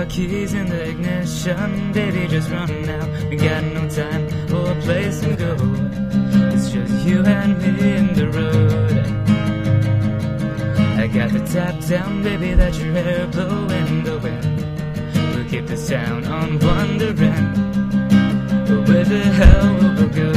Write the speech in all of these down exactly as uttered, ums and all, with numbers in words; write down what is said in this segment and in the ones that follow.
keys in the ignition, baby, just run now. We got no time or place to go. It's just you and me in the road. I got the top down, baby, let your hair blow in the wind. We'll keep this town on wondering where the hell will we go.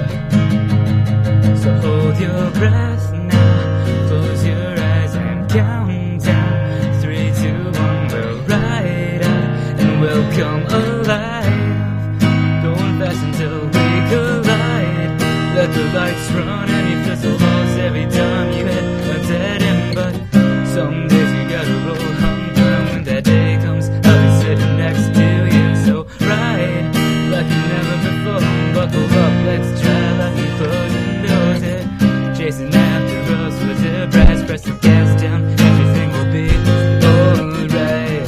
So hold your breath now, close your eyes and count down. Three, two, one, we'll ride out and we'll come alive. Going fast until we collide. Let the lights run and you feel so lost every time you hit a dead end. But some days you gotta roll hunger, and when that day comes, I'll be sitting next to you. So ride like you never before. Buckle up, let's try like we're closing doors here. Chasing after us with the brass, press the gas down. Everything will be alright.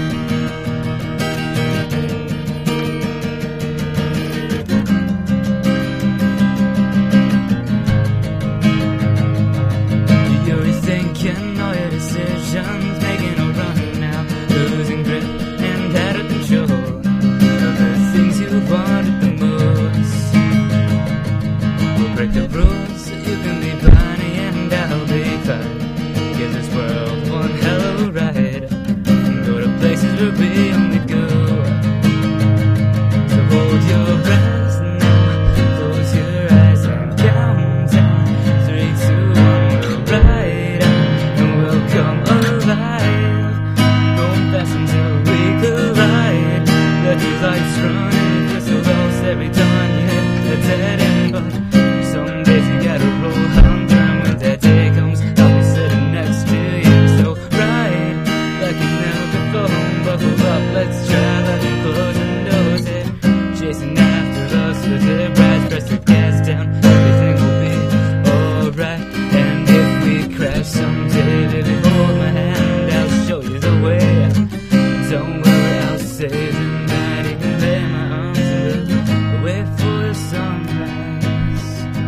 You're rethinking all your decisions, making a run now, losing grip and out of control of the things you wanted the most. We'll break the rules so you can be Bonnie and I'll be Clyde. Give this world one hell of a ride and go to places where we only go. So hold your breath now, close your eyes and count down. Three, two, one, we'll ride out and we'll come alive. Going fast until we collide. Let the lights run and you feel so lost every time you hit a dead end. But some days you gotta roll hunger, and when that day comes, I'll be sitting next to you. So ride like you never before. Buckle up, let's try like we're closing doors here. Chasing after us with the bright, press the gas down. Everything will be alright. And if we crash someday, baby, hold my hand, I'll show you the way. Don't worry, I'll save the night. You can lay my arms and we'll wait for the sunrise.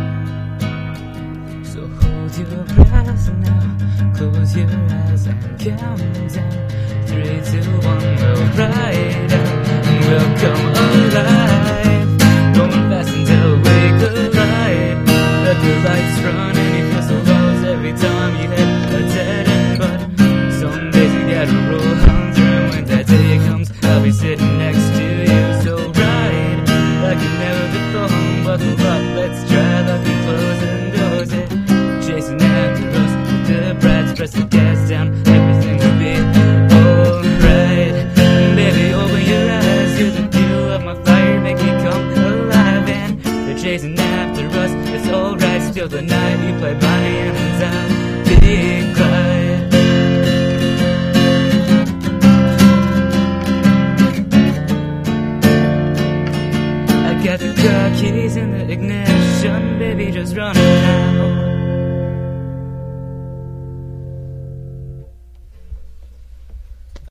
So hold your breath now, close your eyes and count down. Three, two, one, we'll ride out and we'll come alive. Going fast until we collide. Let the lights run and you feel so lost every time you hit a dead end. But some days you gotta roll hunger, and when that day comes, I'll be sitting next to you. So ride like you never before. Buckle up, let's try like we're closing doors here. Chasing after us with the brights, press the gas down. Everything will be alright. Baby, open your eyes, you're the fuel of my fire, make me come alive. And they're chasing after us, it's alright. Still the night you play Bonnie and I'll be Clyde. Got the car keys in the ignition, baby, just run now.